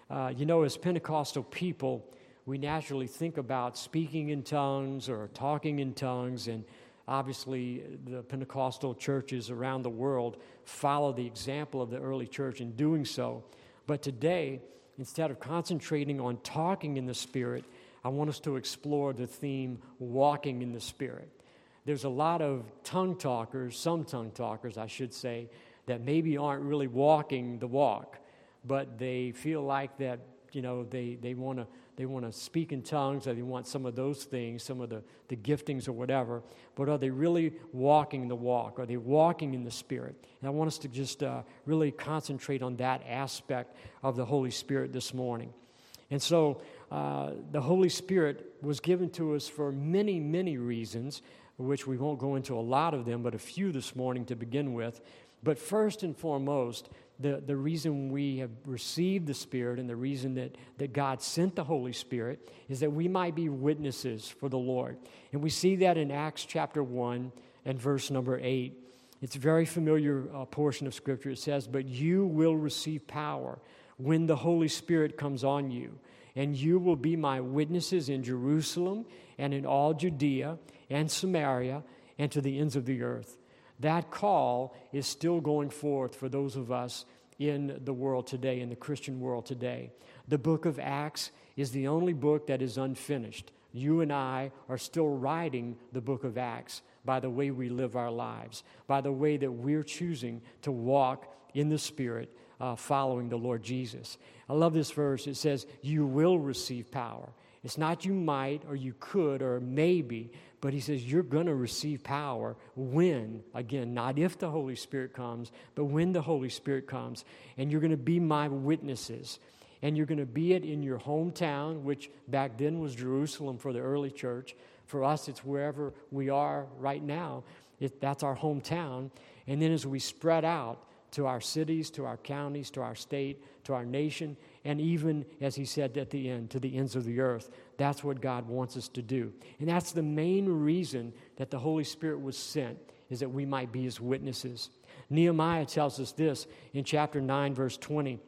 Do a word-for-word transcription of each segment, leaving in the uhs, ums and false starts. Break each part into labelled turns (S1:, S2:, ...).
S1: Uh, you know, as Pentecostal people, we naturally think about speaking in tongues or talking in tongues, and obviously the Pentecostal churches around the world follow the example of the early church in doing so. But today, instead of concentrating on talking in the Spirit, I want us to explore the theme, walking in the Spirit. There's a lot of tongue talkers, some tongue talkers, I should say, that maybe aren't really walking the walk, but they feel like that, you know, they, they want to they want to speak in tongues, or they want some of those things, some of the, the giftings or whatever, but are they really walking the walk? Are they walking in the Spirit? And I want us to just uh, really concentrate on that aspect of the Holy Spirit this morning. And so uh, the Holy Spirit was given to us for many, many reasons, which we won't go into a lot of them, but a few this morning to begin with. But first and foremost, the, the reason we have received the Spirit and the reason that, that God sent the Holy Spirit is that we might be witnesses for the Lord. And we see that in Acts chapter one and verse number eight. It's a very familiar uh, portion of Scripture. It says, "But you will receive power when the Holy Spirit comes on you, and you will be my witnesses in Jerusalem and in all Judea and Samaria and to the ends of the earth." That call is still going forth for those of us in the world today, in the Christian world today. The book of Acts is the only book that is unfinished. You and I are still writing the book of Acts by the way we live our lives, by the way that we're choosing to walk in the Spirit, uh, following the Lord Jesus. I love this verse. It says, "You will receive power." It's not you might or you could or maybe, but he says you're going to receive power when, again, not if the Holy Spirit comes, but when the Holy Spirit comes. And you're going to be my witnesses. And you're going to be it in your hometown, which back then was Jerusalem for the early church. For us, it's wherever we are right now. It, that's our hometown. And then as we spread out to our cities, to our counties, to our state, to our nation, and even, as he said at the end, to the ends of the earth. That's what God wants us to do. And that's the main reason that the Holy Spirit was sent, is that we might be his witnesses. Nehemiah tells us this in chapter nine, verse twenty.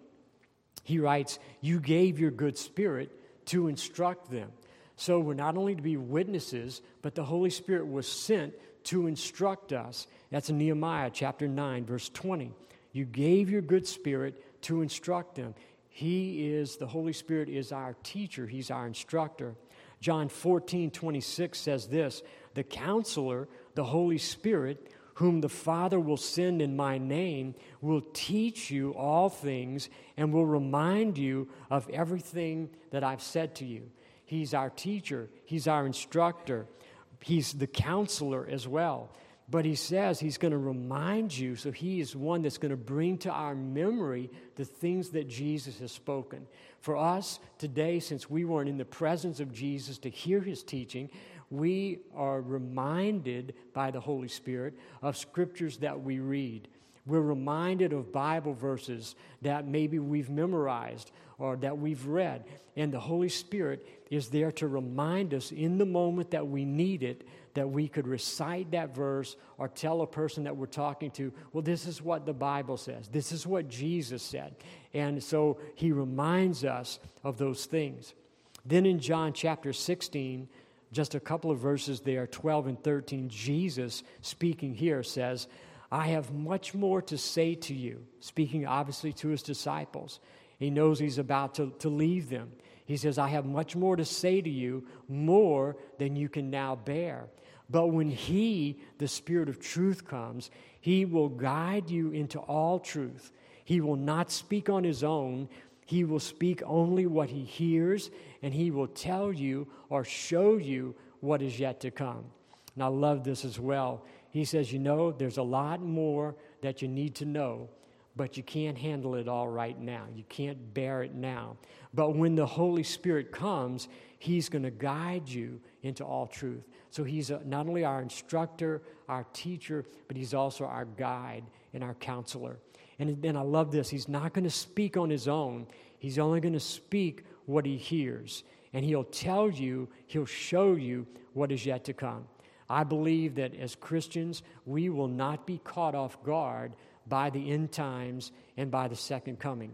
S1: He writes, "You gave your good Spirit to instruct them." So we're not only to be witnesses, but the Holy Spirit was sent to instruct us. That's in Nehemiah chapter nine, verse twenty. You gave your good Spirit to instruct them. He is, the Holy Spirit is our teacher. He's our instructor. John fourteen, twenty-six says this, "The Counselor, the Holy Spirit, whom the Father will send in my name, will teach you all things and will remind you of everything that I've said to you." He's our teacher. He's our instructor. He's the counselor as well. But he says he's going to remind you, so he is one that's going to bring to our memory the things that Jesus has spoken. For us today, since we weren't in the presence of Jesus to hear his teaching, we are reminded by the Holy Spirit of scriptures that we read. We're reminded of Bible verses that maybe we've memorized or that we've read. And the Holy Spirit is there to remind us in the moment that we need it, that we could recite that verse or tell a person that we're talking to, well, this is what the Bible says. This is what Jesus said. And so he reminds us of those things. Then in John chapter sixteen, just a couple of verses there, twelve and thirteen, Jesus, speaking here, says, "I have much more to say to you," speaking obviously to his disciples. He knows he's about to, to leave them. He says, "I have much more to say to you, more than you can now bear. But when he, the Spirit of truth, comes, he will guide you into all truth. He will not speak on his own. He will speak only what he hears, and he will tell you or show you what is yet to come." And I love this as well. He says, you know, there's a lot more that you need to know, but you can't handle it all right now. You can't bear it now. But when the Holy Spirit comes, he's going to guide you into all truth. So he's a, not only our instructor, our teacher, but he's also our guide and our counselor. And then I love this. He's not going to speak on his own. He's only going to speak what he hears. And he'll tell you, he'll show you what is yet to come. I believe that as Christians, we will not be caught off guard by the end times and by the second coming.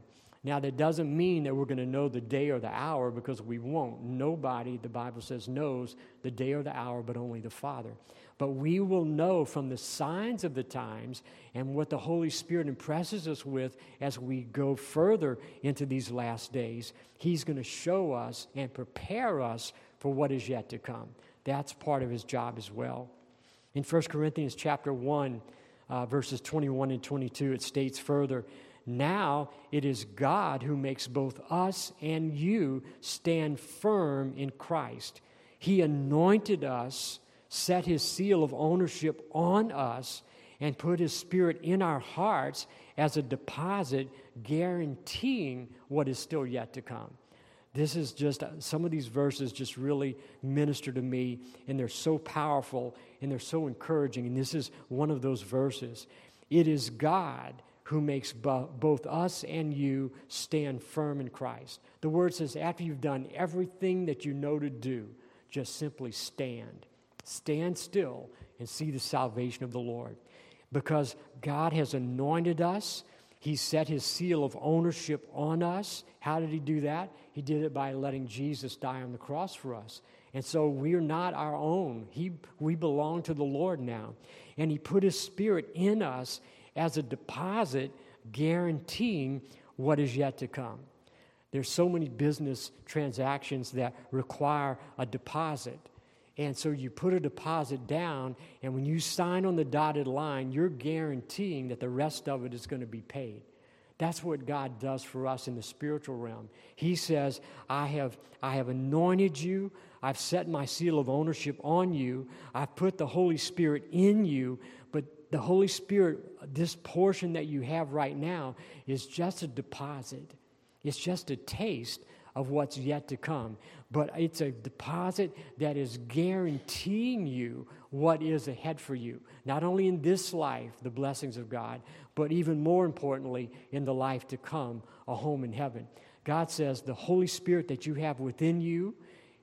S1: Now, that doesn't mean that we're going to know the day or the hour, because we won't. Nobody, the Bible says, knows the day or the hour, but only the Father. But we will know from the signs of the times and what the Holy Spirit impresses us with as we go further into these last days. He's going to show us and prepare us for what is yet to come. That's part of his job as well. In First Corinthians chapter one, uh, verses twenty-one and twenty-two, it states further, "Now it is God who makes both us and you stand firm in Christ. He anointed us, set his seal of ownership on us, and put his Spirit in our hearts as a deposit guaranteeing what is still yet to come." This is just, some of these verses just really minister to me, and they're so powerful, and they're so encouraging, and this is one of those verses. It is God who makes bo- both us and you stand firm in Christ. The word says after you've done everything that you know to do, just simply stand. Stand still and see the salvation of the Lord. Because God has anointed us. He set his seal of ownership on us. How did he do that? He did it by letting Jesus die on the cross for us. And so we are not our own. He, we belong to the Lord now. And he put his Spirit in us as a deposit guaranteeing what is yet to come. There's so many business transactions that require a deposit. And so you put a deposit down, and when you sign on the dotted line, you're guaranteeing that the rest of it is going to be paid. That's what God does for us in the spiritual realm. He says, I have, I have anointed you. I've set my seal of ownership on you. I've put the Holy Spirit in you. But the Holy Spirit, this portion that you have right now, is just a deposit. It's just a taste of what's yet to come. But it's a deposit that is guaranteeing you what is ahead for you. Not only in this life, the blessings of God, but even more importantly, in the life to come, a home in heaven. God says the Holy Spirit that you have within you,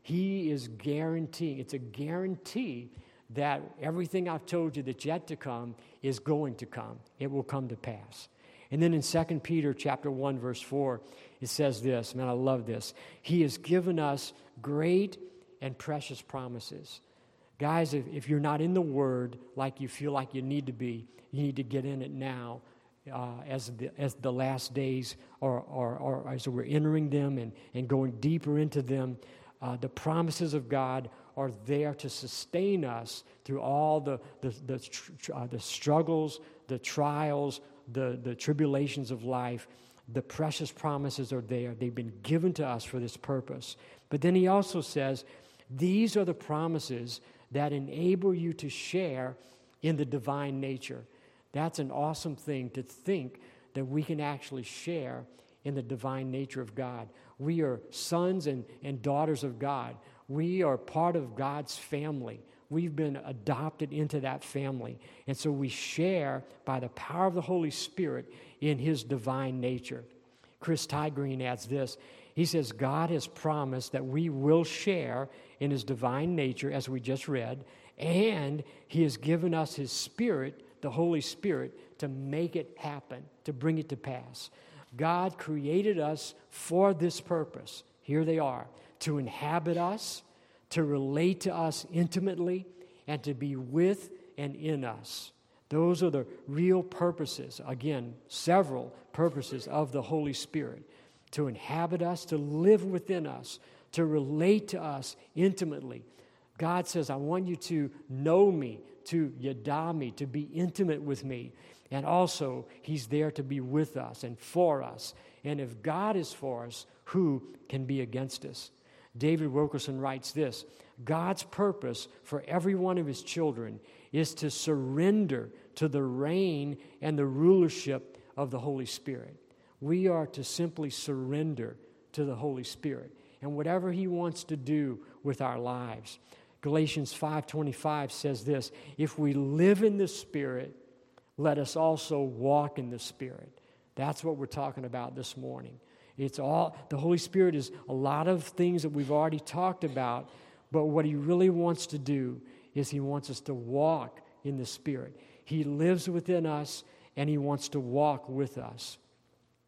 S1: he is guaranteeing. It's a guarantee that everything I've told you that's yet to come is going to come. It will come to pass. And then in Second Peter chapter one, verse four, it says this, man, I love this. He has given us great and precious promises. Guys, if, if you're not in the Word like you feel like you need to be, you need to get in it now uh, as, the, as the last days or, or, or as we're entering them and, and going deeper into them. Uh, the promises of God are there to sustain us through all the, the, the, tr- uh, the struggles, the trials, the, the tribulations of life. The precious promises are there. They've been given to us for this purpose. But then he also says, these are the promises that enable you to share in the divine nature. That's an awesome thing to think that we can actually share in the divine nature of God. We are sons and, and daughters of God. We are part of God's family. We've been adopted into that family. And so we share by the power of the Holy Spirit in his divine nature. Chris Tygreen adds this. He says, God has promised that we will share in his divine nature, as we just read, and he has given us his Spirit, the Holy Spirit, to make it happen, to bring it to pass. God created us for this purpose. Here they are, to inhabit us, to relate to us intimately, and to be with and in us. Those are the real purposes, again, several purposes of the Holy Spirit. To inhabit us, to live within us, to relate to us intimately. God says, I want you to know me, to yada me, to be intimate with me. And also, he's there to be with us and for us. And if God is for us, who can be against us? David Wilkerson writes this, God's purpose for every one of his children is to surrender to the reign and the rulership of the Holy Spirit. We are to simply surrender to the Holy Spirit and whatever he wants to do with our lives. Galatians five twenty-five says this, if we live in the Spirit, let us also walk in the Spirit. That's what we're talking about this morning. It's all, the Holy Spirit is a lot of things that we've already talked about, but what he really wants to do is he wants us to walk in the Spirit. He lives within us, and he wants to walk with us.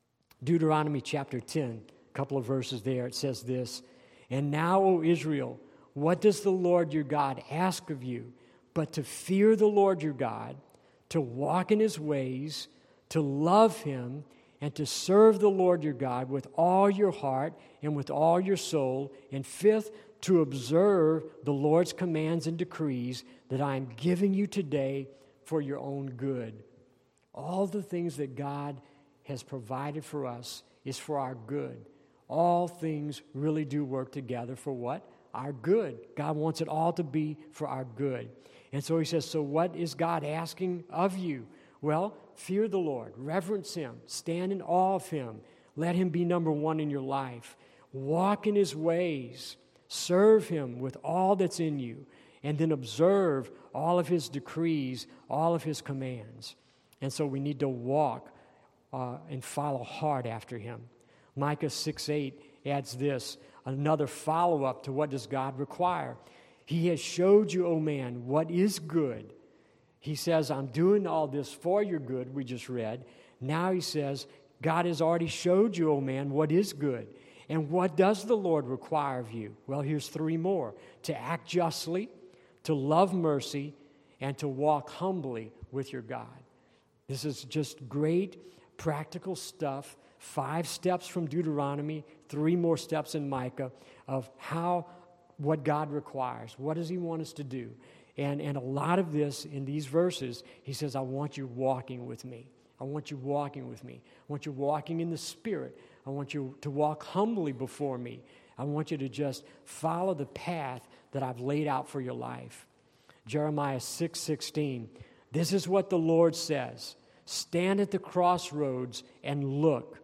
S1: Deuteronomy chapter ten, a couple of verses there, it says this, "And now, O Israel, what does the Lord your God ask of you but to fear the Lord your God, to walk in his ways, to love him, and to serve the Lord your God with all your heart and with all your soul, and fifth, to observe the Lord's commands and decrees that I am giving you today for your own good." All the things that God has provided for us is for our good. All things really do work together for what? Our good. God wants it all to be for our good. And so he says, so what is God asking of you? Well, fear the Lord, reverence him, stand in awe of him, let him be number one in your life, walk in his ways, serve him with all that's in you, and then observe all of his decrees, all of his commands. And so we need to walk uh, and follow hard after him. Micah six eight adds this, another follow-up to what does God require. He has showed you, O man, what is good. He says, I'm doing all this for your good, we just read. Now he says, God has already showed you, O man, what is good. And what does the Lord require of you? Well, here's three more. To act justly, to love mercy, and to walk humbly with your God. This is just great practical stuff. Five steps from Deuteronomy, three more steps in Micah of how, what God requires. What does he want us to do? And, and a lot of this in these verses, he says, I want you walking with me. I want you walking with me. I want you walking in the Spirit. I want you to walk humbly before me. I want you to just follow the path that I've laid out for your life. Jeremiah six sixteen. This is what the Lord says. Stand at the crossroads and look.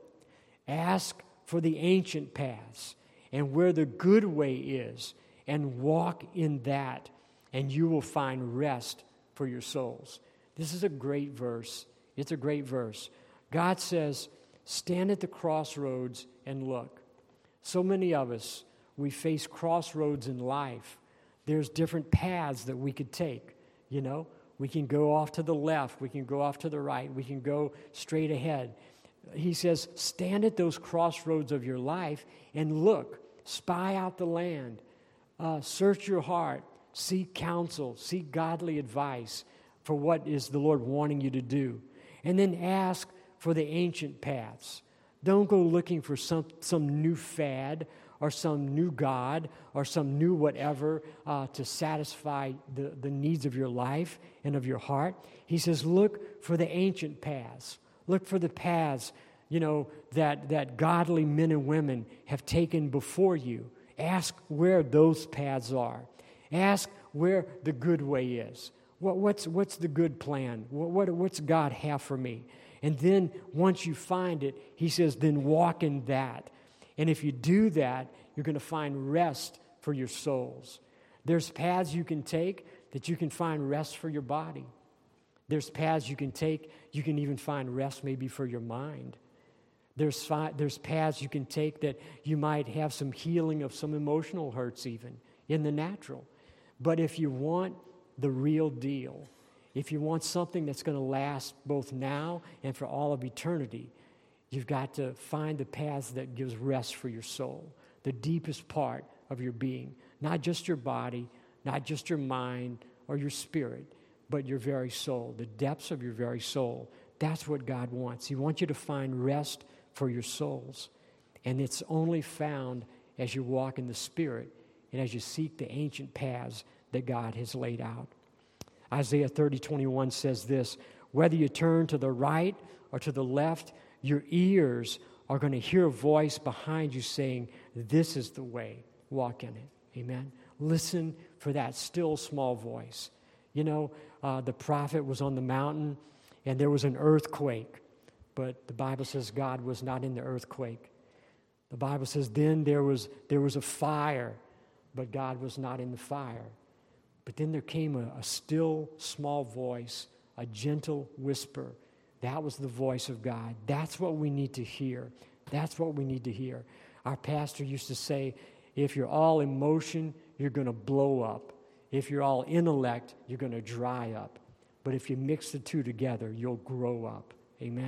S1: Ask for the ancient paths and where the good way is, and walk in that, and you will find rest for your souls. This is a great verse. It's a great verse. God says, stand at the crossroads and look. So many of us, we face crossroads in life. There's different paths that we could take, you know. We can go off to the left. We can go off to the right. We can go straight ahead. He says, stand at those crossroads of your life and look. Spy out the land. Uh, search your heart. Seek counsel. Seek godly advice for what is the Lord wanting you to do. And then ask for the ancient paths. Don't go looking for some, some new fad or some new God or some new whatever uh, to satisfy the, the needs of your life and of your heart. He says, look for the ancient paths. Look for the paths, you know, that, that godly men and women have taken before you. Ask where those paths are. Ask where the good way is. What, what's, what's the good plan? What, what, what's God have for me? And then once you find it, he says, then walk in that. And if you do that, you're going to find rest for your souls. There's paths you can take that you can find rest for your body. There's paths you can take, you can even find rest maybe for your mind. There's, fi- there's paths you can take that you might have some healing of some emotional hurts even in the natural. But if you want the real deal, if you want something that's going to last both now and for all of eternity, you've got to find the paths that gives rest for your soul, the deepest part of your being, not just your body, not just your mind or your spirit, but your very soul, the depths of your very soul. That's what God wants. He wants you to find rest for your souls. And it's only found as you walk in the Spirit and as you seek the ancient paths that God has laid out. Isaiah thirty twenty-one says this, whether you turn to the right or to the left, your ears are going to hear a voice behind you saying, this is the way, walk in it. Amen? Listen for that still small voice. You know, uh, the prophet was on the mountain and there was an earthquake, but the Bible says God was not in the earthquake. The Bible says then there was, there was a fire, but God was not in the fire. But then there came a, a still small voice, a gentle whisper. That was the voice of God. That's what we need to hear. That's what we need to hear. Our pastor used to say, if you're all emotion, you're going to blow up. If you're all intellect, you're going to dry up. But if you mix the two together, you'll grow up. Amen?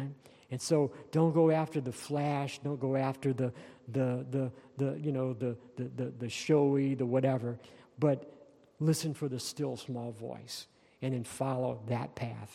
S1: And so don't go after the flash, don't go after the the the the you know the the the, the showy, the whatever, but listen for the still small voice and then follow that path.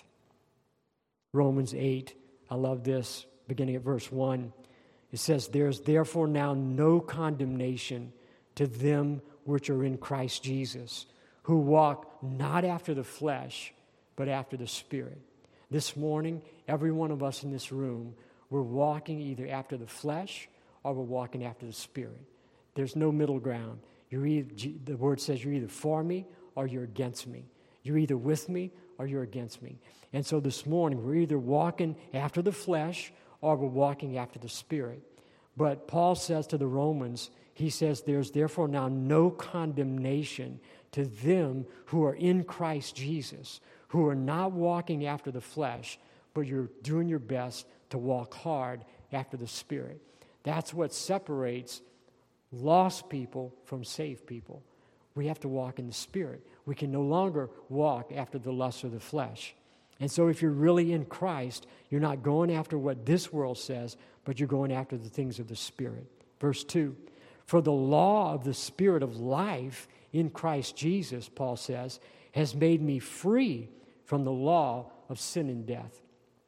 S1: Romans eight, I love this, beginning at verse one. It says, "There is therefore now no condemnation to them which are in Christ Jesus, who walk not after the flesh, but after the Spirit." This morning, every one of us in this room, we're walking either after the flesh or we're walking after the Spirit. There's no middle ground. You're either, the word says you're either for me or you're against me. You're either with me or you're against me. And so this morning, we're either walking after the flesh or we're walking after the Spirit. But Paul says to the Romans, he says, "There's therefore now no condemnation to them who are in Christ Jesus, who are not walking after the flesh, but you're doing your best to walk hard after the Spirit." That's what separates lost people from saved people. We have to walk in the Spirit. We can no longer walk after the lust of the flesh. And so if you're really in Christ, you're not going after what this world says, but you're going after the things of the Spirit. Verse two, "For the law of the Spirit of life in Christ Jesus," Paul says, "has made me free from the law of sin and death."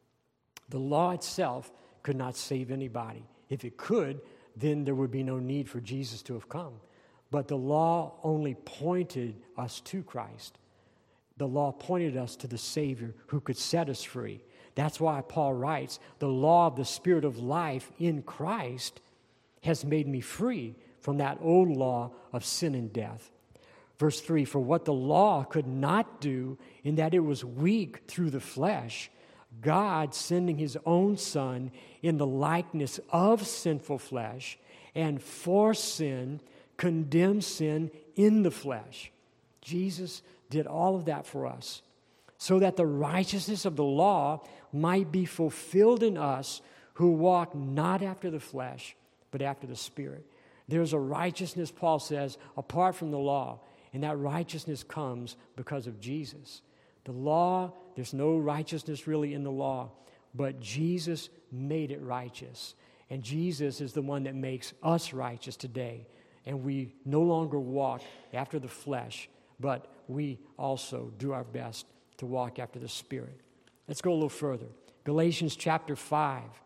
S1: The law itself could not save anybody. If it could, then there would be no need for Jesus to have come. But the law only pointed us to Christ. The law pointed us to the Savior who could set us free. That's why Paul writes, "The law of the Spirit of life in Christ has made me free from that old law of sin and death." Verse three, "For what the law could not do, in that it was weak through the flesh, God sending his own Son in the likeness of sinful flesh, and for sin, condemned sin in the flesh." Jesus did all of that for us, so that the righteousness of the law might be fulfilled in us who walk not after the flesh, but after the Spirit. There's a righteousness, Paul says, apart from the law, and that righteousness comes because of Jesus. The law, there's no righteousness really in the law, but Jesus made it righteous. And Jesus is the one that makes us righteous today. And we no longer walk after the flesh, but we also do our best to walk after the Spirit. Let's go a little further. Galatians chapter five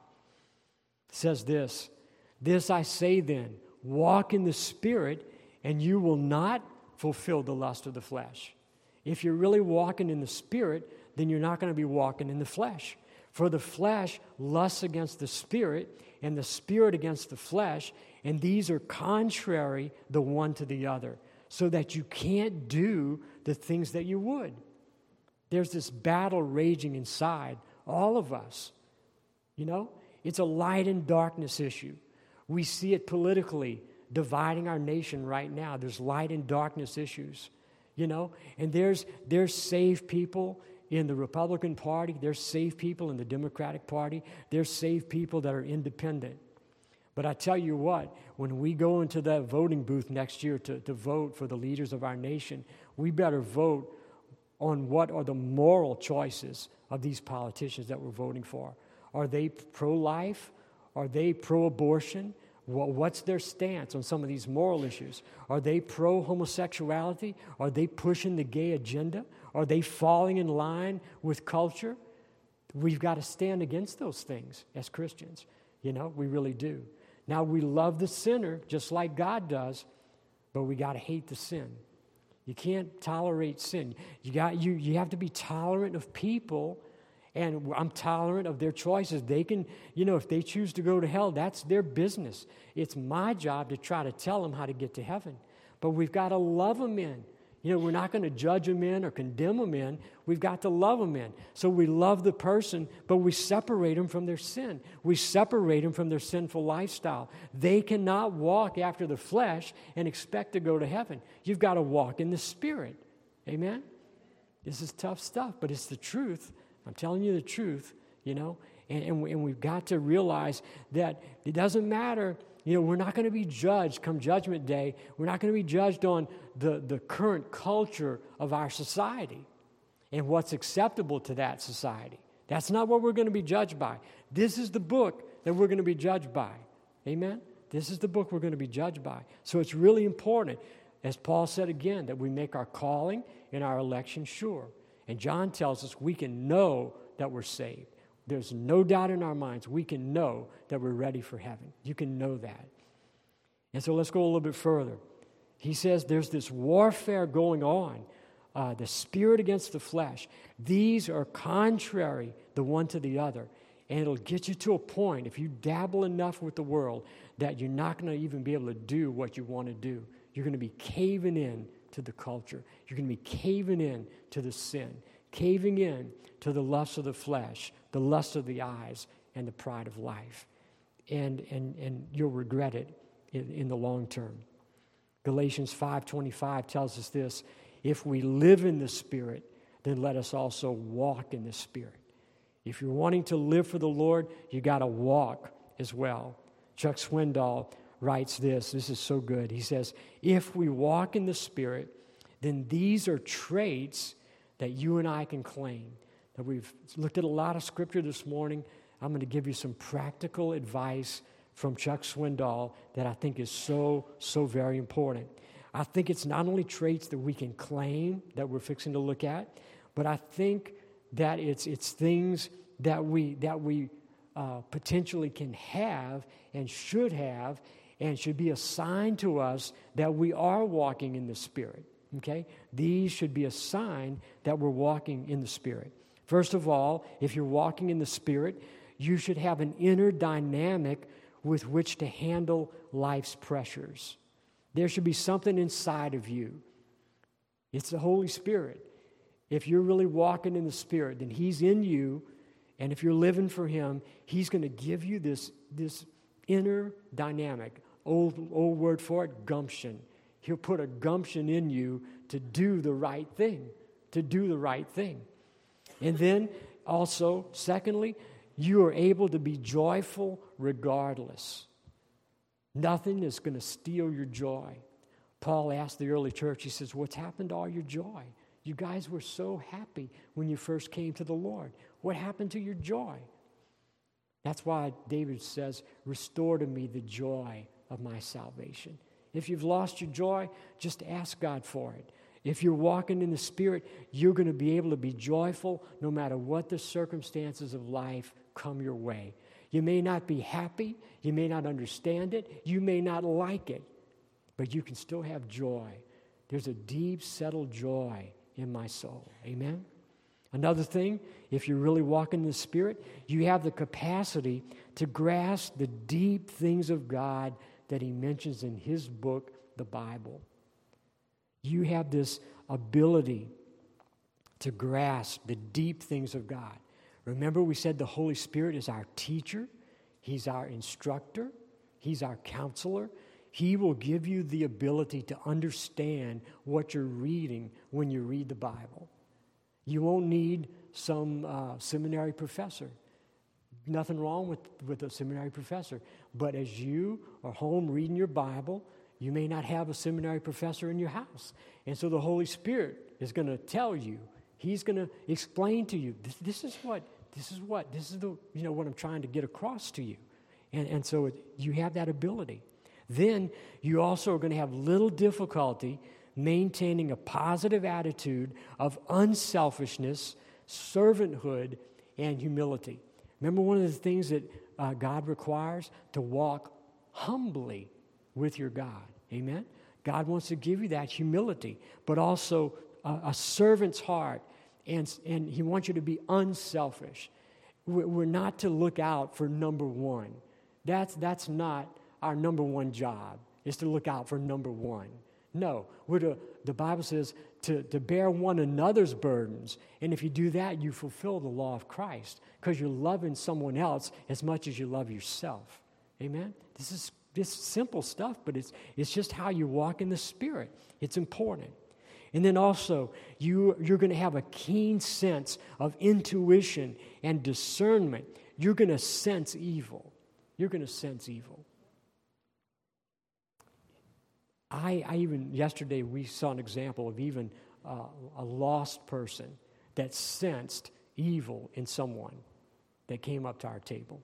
S1: says this, "This I say then, walk in the Spirit, and you will not fulfill the lust of the flesh." If you're really walking in the Spirit, then you're not going to be walking in the flesh. For the flesh lusts against the Spirit, and the Spirit against the flesh, and these are contrary the one to the other, so that you can't do the things that you would. There's this battle raging inside all of us. You know, it's a light and darkness issue. We see it politically dividing our nation right now. There's light and darkness issues, you know, and there's there's saved people in the Republican Party. There's saved people in the Democratic Party. There's saved people that are independent. But I tell you what, when we go into that voting booth next year to, to vote for the leaders of our nation, we better vote on what are the moral choices of these politicians that we're voting for. Are they pro-life? Are they pro-abortion? What's their stance on some of these moral issues? Are they pro-homosexuality? Are they pushing the gay agenda? Are they falling in line with culture? We've got to stand against those things as Christians. You know, we really do. Now, we love the sinner just like God does, but we got to hate the sin. You can't tolerate sin. You got you you have to be tolerant of people, and I'm tolerant of their choices. They can, you know, if they choose to go to hell, that's their business. It's my job to try to tell them how to get to heaven. But we've got to love them in. You know, we're not going to judge them in or condemn them in. We've got to love them in. So we love the person, but we separate them from their sin. We separate them from their sinful lifestyle. They cannot walk after the flesh and expect to go to heaven. You've got to walk in the Spirit. Amen? This is tough stuff, but it's the truth. I'm telling you the truth, you know, and, and, we, and we've got to realize that it doesn't matter. You know, we're not going to be judged come Judgment Day. We're not going to be judged on the, the current culture of our society and what's acceptable to that society. That's not what we're going to be judged by. This is the book that we're going to be judged by. Amen? This is the book we're going to be judged by. So it's really important, as Paul said again, that we make our calling and our election sure. And John tells us we can know that we're saved. There's no doubt in our minds. We can know that we're ready for heaven. You can know that. And so let's go a little bit further. He says there's this warfare going on, uh, the spirit against the flesh. These are contrary the one to the other. And it'll get you to a point, if you dabble enough with the world, that you're not going to even be able to do what you want to do. You're going to be caving in to the culture. You're going to be caving in to the sin, caving in to the lust of the flesh, the lust of the eyes, and the pride of life. And, and, and you'll regret it in, in the long term. Galatians five twenty-five tells us this: if we live in the Spirit, then let us also walk in the Spirit. If you're wanting to live for the Lord, you got to walk as well. Chuck Swindoll writes this. This is so good. He says, if we walk in the Spirit, then these are traits that you and I can claim. Now, we've looked at a lot of scripture this morning. I'm going to give you some practical advice from Chuck Swindoll that I think is so, so very important. I think it's not only traits that we can claim that we're fixing to look at, but I think that it's it's things that we that we uh, potentially can have and should have and should be assigned to us that we are walking in the Spirit. Okay? These should be a sign that we're walking in the Spirit. First of all, if you're walking in the Spirit, you should have an inner dynamic with which to handle life's pressures. There should be something inside of you. It's the Holy Spirit. If you're really walking in the Spirit, then He's in you, and if you're living for Him, He's going to give you this, this inner dynamic. Old, old word for it, gumption. He'll put a gumption in you to do the right thing, to do the right thing. And then also, secondly, you are able to be joyful regardless. Nothing is going to steal your joy. Paul asked the early church, he says, what's happened to all your joy? You guys were so happy when you first came to the Lord. What happened to your joy? That's why David says, restore to me the joy of my salvation. If you've lost your joy, just ask God for it. If you're walking in the Spirit, you're going to be able to be joyful no matter what the circumstances of life come your way. You may not be happy, you may not understand it, you may not like it, but you can still have joy. There's a deep, settled joy in my soul. Amen? Another thing, if you're really walking in the Spirit, you have the capacity to grasp the deep things of God that He mentions in His book, the Bible. You have this ability to grasp the deep things of God. Remember, we said the Holy Spirit is our teacher. He's our instructor. He's our counselor. He will give you the ability to understand what you're reading when you read the Bible. You won't need some uh, seminary professor. Nothing wrong with, with a seminary professor. But as you are home reading your Bible, you may not have a seminary professor in your house. And so the Holy Spirit is going to tell you, He's going to explain to you, this, this is what, this is what, this is the, you know, what I'm trying to get across to you. And, and so it, you have that ability. Then you also are going to have little difficulty maintaining a positive attitude of unselfishness, servanthood, and humility. Remember, one of the things that uh, God requires? To walk humbly with your God. Amen? God wants to give you that humility, but also a, a servant's heart, and, and He wants you to be unselfish. We're not to look out for number one. That's, that's not our number one job, is to look out for number one. No, we're to, the Bible says to, to bear one another's burdens. And if you do that, you fulfill the law of Christ because you're loving someone else as much as you love yourself. Amen? This is this simple stuff, but it's it's just how you walk in the Spirit. It's important. And then also, you, you're going to have a keen sense of intuition and discernment. You're going to sense evil. You're going to sense evil. I, I even, yesterday we saw an example of even uh, a lost person that sensed evil in someone that came up to our table.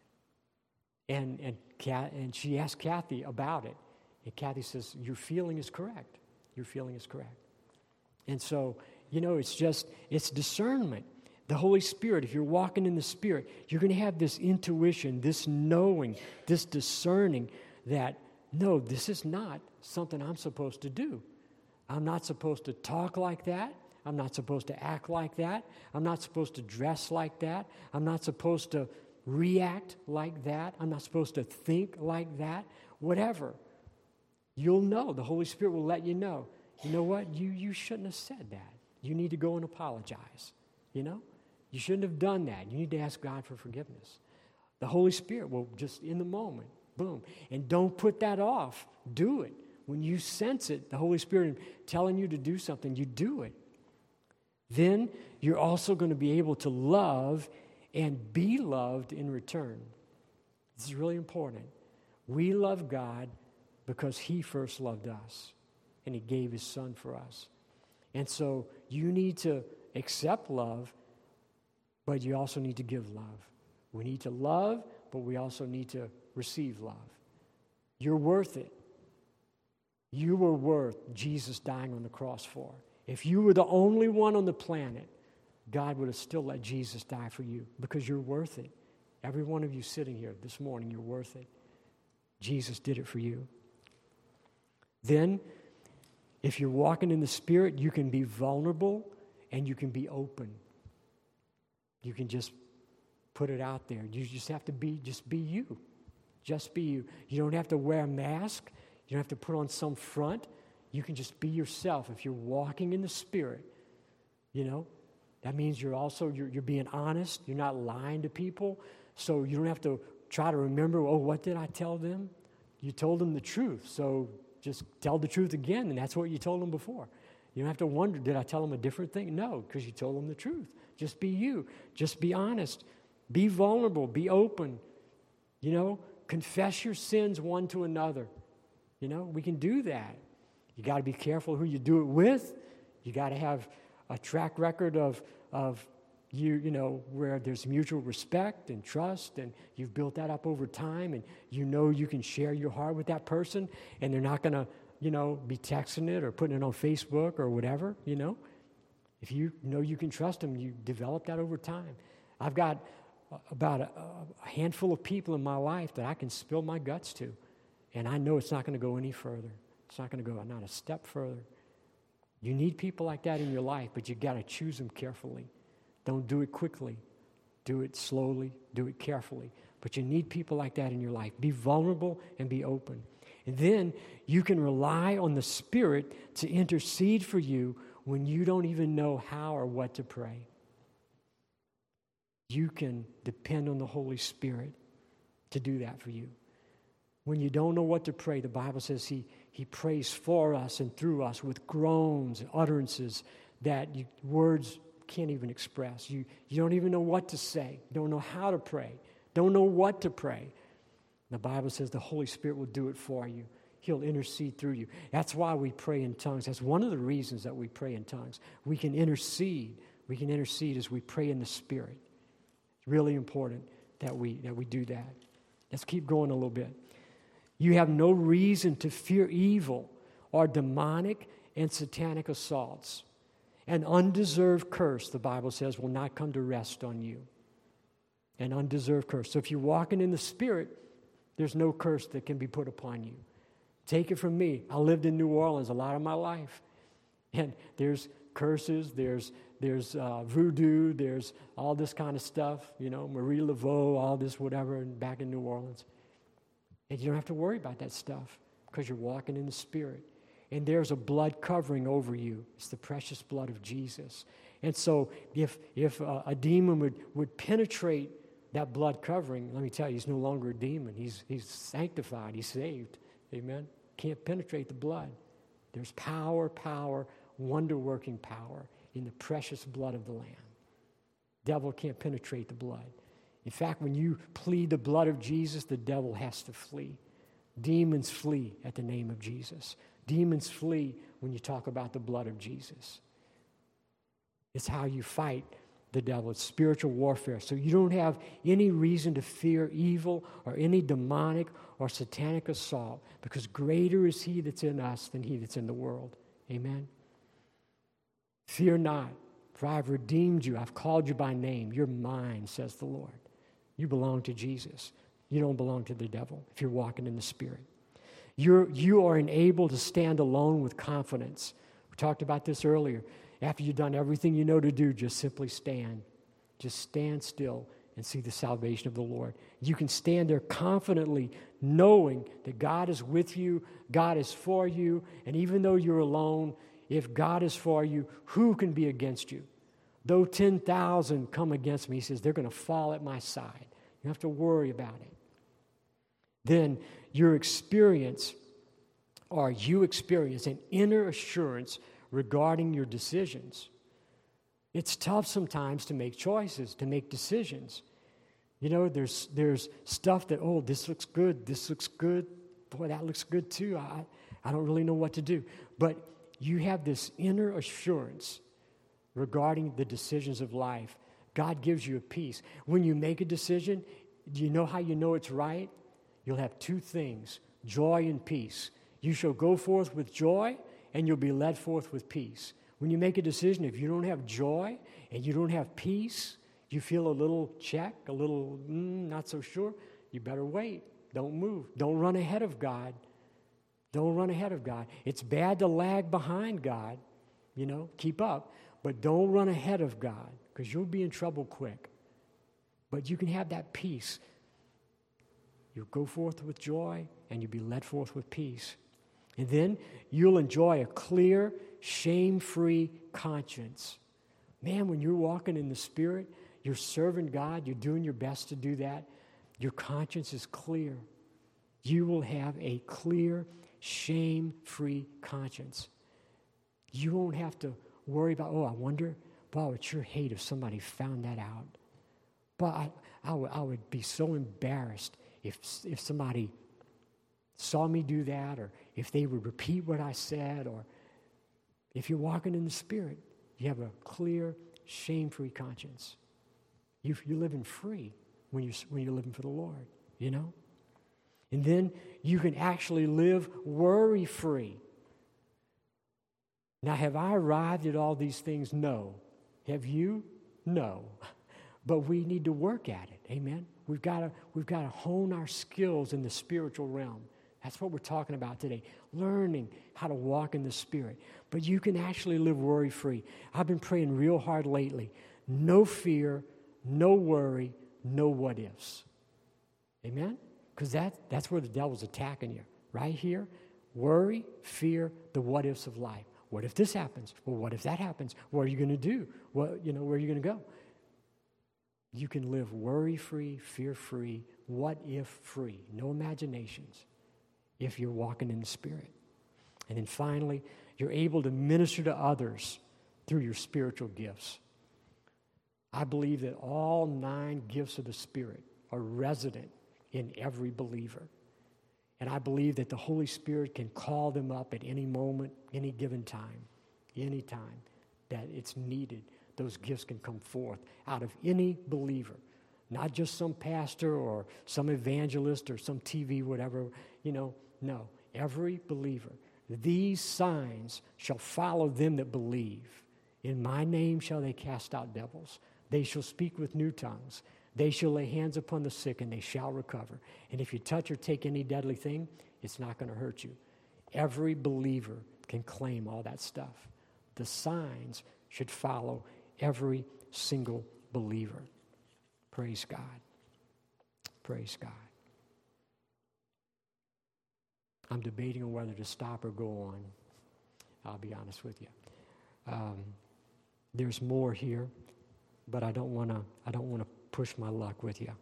S1: And and Kat, and she asked Kathy about it. And Kathy says, your feeling is correct. Your feeling is correct. And so, you know, it's just, it's discernment. The Holy Spirit, if you're walking in the Spirit, you're going to have this intuition, this knowing, this discerning that, no, this is not something I'm supposed to do. I'm not supposed to talk like that. I'm not supposed to act like that. I'm not supposed to dress like that. I'm not supposed to react like that. I'm not supposed to think like that. Whatever. You'll know. The Holy Spirit will let you know. You know what? You, you shouldn't have said that. You need to go and apologize. You know? You shouldn't have done that. You need to ask God for forgiveness. The Holy Spirit will just, in the moment, boom. And don't put that off. Do it. When you sense it, the Holy Spirit telling you to do something, you do it. Then you're also going to be able to love and be loved in return. This is really important. We love God because He first loved us, and He gave His Son for us. And so you need to accept love, but you also need to give love. We need to love, but we also need to receive love. You're worth it. You were worth Jesus dying on the cross for. If you were the only one on the planet, God would have still let Jesus die for you because you're worth it. Every one of you sitting here this morning, you're worth it. Jesus did it for you. Then, if you're walking in the Spirit, you can be vulnerable and you can be open. You can just put it out there. You just have to be, just be you. Just be you. You don't have to wear a mask. You don't have to put on some front. You can just be yourself. If you're walking in the Spirit, you know, that means you're also, you're, you're being honest. You're not lying to people. So you don't have to try to remember, oh, what did I tell them? You told them the truth. So just tell the truth again, and that's what you told them before. You don't have to wonder, did I tell them a different thing? No, because you told them the truth. Just be you. Just be honest. Be vulnerable. Be open. You know, confess your sins one to another. You know, we can do that. You got to be careful who you do it with. You got to have a track record of of you, you know, where there's mutual respect and trust, and you've built that up over time, and you know you can share your heart with that person, and they're not going to, you know, be texting it or putting it on Facebook or whatever, you know. If you know you can trust them, you develop that over time. I've got about a, a handful of people in my life that I can spill my guts to, and I know it's not going to go any further. It's not going to go not a step further. You need people like that in your life, but you got to choose them carefully. Don't do it quickly. Do it slowly. Do it carefully. But you need people like that in your life. Be vulnerable and be open. And then you can rely on the Spirit to intercede for you when you don't even know how or what to pray. You can depend on the Holy Spirit to do that for you. When you don't know what to pray, the Bible says He He prays for us and through us with groans and utterances that you, words can't even express. You, you don't even know what to say. Don't know how to pray. Don't know what to pray. The Bible says the Holy Spirit will do it for you. He'll intercede through you. That's why we pray in tongues. That's one of the reasons that we pray in tongues. We can intercede. We can intercede as we pray in the Spirit. It's really important that we that we do that. Let's keep going a little bit. You have no reason to fear evil or demonic and satanic assaults. An undeserved curse, the Bible says, will not come to rest on you. An undeserved curse. So if you're walking in the Spirit, there's no curse that can be put upon you. Take it from me. I lived in New Orleans a lot of my life. And there's curses, there's there's uh, voodoo, there's all this kind of stuff, you know, Marie Laveau, all this whatever, back in New Orleans. And you don't have to worry about that stuff because you're walking in the Spirit. And there's a blood covering over you. It's the precious blood of Jesus. And so if if uh, a demon would, would penetrate that blood covering, let me tell you, he's no longer a demon. He's, he's sanctified. He's saved. Amen? Can't penetrate the blood. There's power, power, wonder-working power in the precious blood of the Lamb. Devil can't penetrate the blood. In fact, when you plead the blood of Jesus, the devil has to flee. Demons flee at the name of Jesus. Demons flee when you talk about the blood of Jesus. It's how you fight the devil. It's spiritual warfare. So you don't have any reason to fear evil or any demonic or satanic assault, because greater is he that's in us than he that's in the world. Amen? Fear not, for I have redeemed you. I've called you by name. You're mine, says the Lord. You belong to Jesus. You don't belong to the devil if you're walking in the Spirit. You're, you are enabled to stand alone with confidence. We talked about this earlier. After you've done everything you know to do, just simply stand. Just stand still and see the salvation of the Lord. You can stand there confidently knowing that God is with you, God is for you, and even though you're alone, if God is for you, who can be against you? Though ten thousand come against me, he says, they're going to fall at my side. You don't have to worry about it. Then your experience, or you experience an inner assurance regarding your decisions. It's tough sometimes to make choices, to make decisions. You know, there's there's stuff that, oh, this looks good, this looks good, boy, that looks good too. I, I don't really know what to do. But you have this inner assurance regarding the decisions of life. God gives you a peace. When you make a decision, do you know how you know it's right? You'll have two things, joy and peace. You shall go forth with joy, and you'll be led forth with peace. When you make a decision, if you don't have joy and you don't have peace, you feel a little check, a little mm, not so sure, you better wait. Don't move. Don't run ahead of God. Don't run ahead of God. It's bad to lag behind God, you know, keep up, but don't run ahead of God because you'll be in trouble quick. But you can have that peace. You'll go forth with joy and you'll be led forth with peace. And then you'll enjoy a clear, shame-free conscience. Man, when you're walking in the Spirit, you're serving God, you're doing your best to do that, your conscience is clear. You will have a clear, shame-free conscience. You won't have to worry about, oh, I wonder, boy, I would sure hate if somebody found that out. But I, I, would, I would be so embarrassed if, if somebody saw me do that, or if they would repeat what I said, or if you're walking in the Spirit, you have a clear, shame-free conscience. You, you're living free when you're, when you're living for the Lord, you know? And then you can actually live worry-free. Now, have I arrived at all these things? No. Have you? No. But we need to work at it, amen? We've got to, we've got to hone our skills in the spiritual realm. That's what we're talking about today, learning how to walk in the Spirit. But you can actually live worry-free. I've been praying real hard lately. No fear, no worry, no what-ifs. Amen? Because that, that's where the devil's attacking you. Right here, worry, fear, the what-ifs of life. What if this happens? Well, what if that happens? What are you going to do? What, you know, where are you going to go? You can live worry-free, fear-free, what-if-free. No imaginations. If you're walking in the Spirit. And then finally, you're able to minister to others through your spiritual gifts. I believe that all nine gifts of the Spirit are resident in every believer. And I believe that the Holy Spirit can call them up at any moment, any given time, any time that it's needed. Those gifts can come forth out of any believer. Not just some pastor or some evangelist or some T V, whatever, you know. No, every believer. These signs shall follow them that believe. In my name shall they cast out devils. They shall speak with new tongues. They shall lay hands upon the sick, and they shall recover. And if you touch or take any deadly thing, it's not going to hurt you. Every believer can claim all that stuff. The signs should follow every single believer. Praise God. Praise God. I'm debating on whether to stop or go on. I'll be honest with you. Um, there's more here, but I don't want to. I don't want to push my luck with you.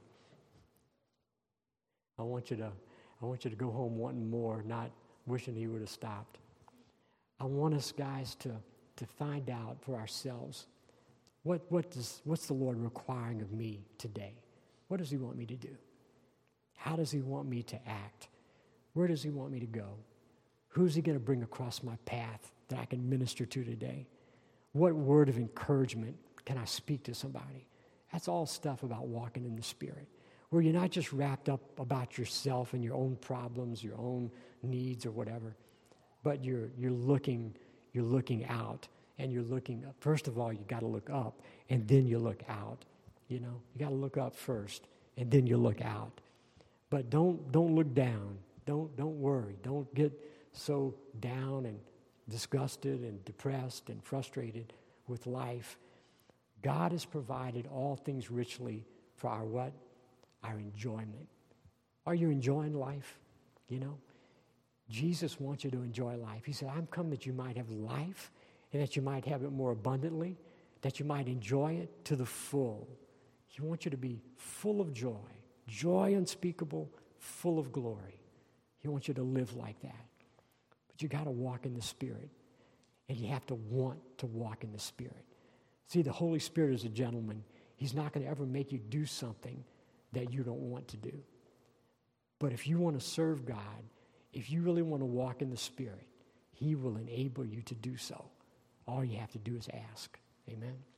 S1: I want you to. I want you to go home wanting more, not wishing he would have stopped. I want us guys to to find out for ourselves what what does what's the Lord requiring of me today? What does he want me to do? How does he want me to act? Where does he want me to go? Who's he going to bring across my path that I can minister to today? What word of encouragement can I speak to somebody? That's all stuff about walking in the Spirit, where you're not just wrapped up about yourself and your own problems, your own needs or whatever, but you're you're looking you're looking out, and you're looking up. First of all, you got to look up, and then you look out. You know, you got to look up first, and then you look out. But don't don't look down. Don't don't worry. Don't get so down and disgusted and depressed and frustrated with life. God has provided all things richly for our what? Our enjoyment. Are you enjoying life? You know, Jesus wants you to enjoy life. He said, I'm come that you might have life and that you might have it more abundantly, that you might enjoy it to the full. He wants you to be full of joy, joy unspeakable, full of glory. He wants you to live like that. But you got to walk in the Spirit, and you have to want to walk in the Spirit. See, the Holy Spirit is a gentleman. He's not going to ever make you do something that you don't want to do. But if you want to serve God, if you really want to walk in the Spirit, He will enable you to do so. All you have to do is ask. Amen.